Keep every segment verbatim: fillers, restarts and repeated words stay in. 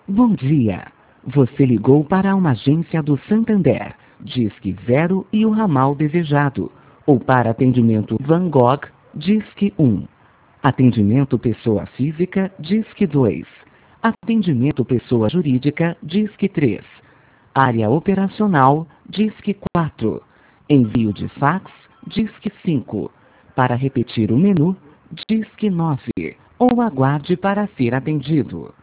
Bom dia. Você ligou para uma agência do Santander. Disque zero e o ramal desejado. Ou para atendimento Van Gogh, Disque um. Atendimento pessoa física, Disque dois. Atendimento pessoa jurídica, Disque três. Área operacional, Disque quatro. Envio de fax, Disque cinco. Para repetir o menu, Disque nove. Ou aguarde para ser atendido.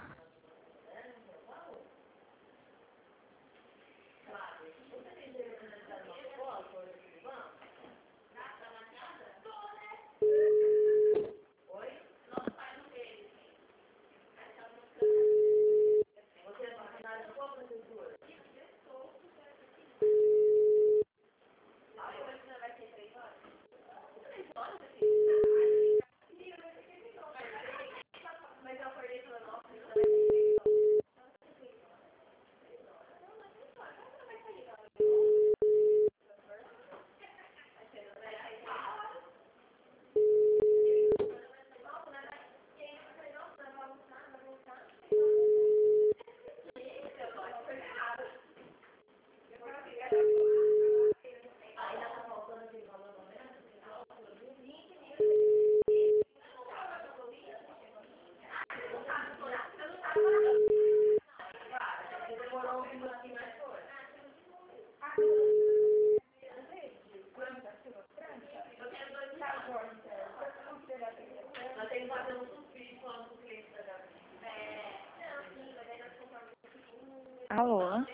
Alô?